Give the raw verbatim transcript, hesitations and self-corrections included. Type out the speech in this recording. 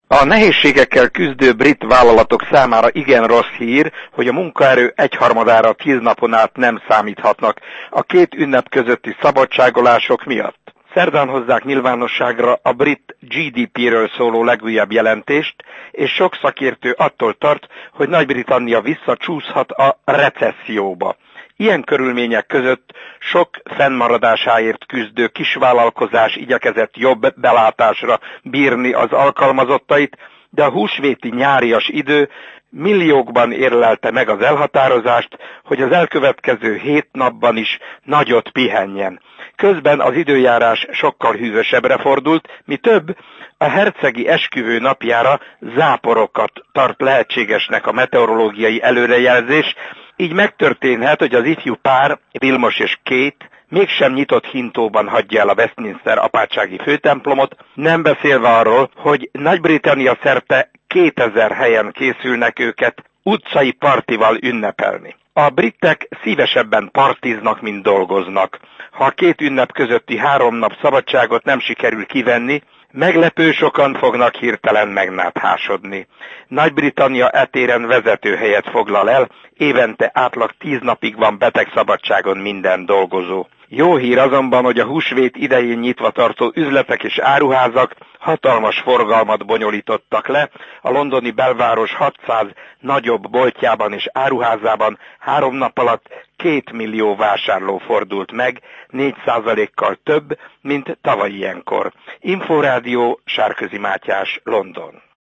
A nehézségekkel küzdő brit vállalatok számára igen rossz hír, hogy a munkaerő egyharmadára tíz napon át nem számíthatnak a két ünnep közötti szabadságolások miatt. Szerdán hozzák nyilvánosságra a brit gé dé pé-ről szóló legújabb jelentést, és sok szakértő attól tart, hogy Nagy-Britannia visszacsúszhat a recesszióba. Ilyen körülmények között sok fennmaradásáért küzdő kisvállalkozás igyekezett jobb belátásra bírni az alkalmazottait, de a húsvéti nyárias idő milliókban érlelte meg az elhatározást, hogy az elkövetkező hét napban is nagyot pihenjen. Közben az időjárás sokkal hűvösebbre fordult, mi több, a hercegi esküvő napjára záporokat tart lehetségesnek a meteorológiai előrejelzés, így megtörténhet, hogy az ifjú pár, Vilmos és Kate, mégsem nyitott hintóban hagyja el a Westminster apátsági főtemplomot, nem beszélve arról, hogy Nagy-Britannia szerte kétezer helyen készülnek őket utcai partival ünnepelni. A britek szívesebben partiznak, mint dolgoznak. Ha a két ünnep közötti három nap szabadságot nem sikerül kivenni, meglepő sokan fognak hirtelen megnáthásodni. Nagy-Britannia etéren vezető helyet foglal el, évente átlag tíz napig van betegszabadságon minden dolgozó. Jó hír azonban, hogy a húsvét idején nyitva tartó üzletek és áruházak hatalmas forgalmat bonyolítottak le. A londoni belváros hatszáz nagyobb boltjában és áruházában három nap alatt két millió vásárló fordult meg, négy százalékkal több, mint tavaly ilyenkor. Inforádió, Sárközi Mátyás, London.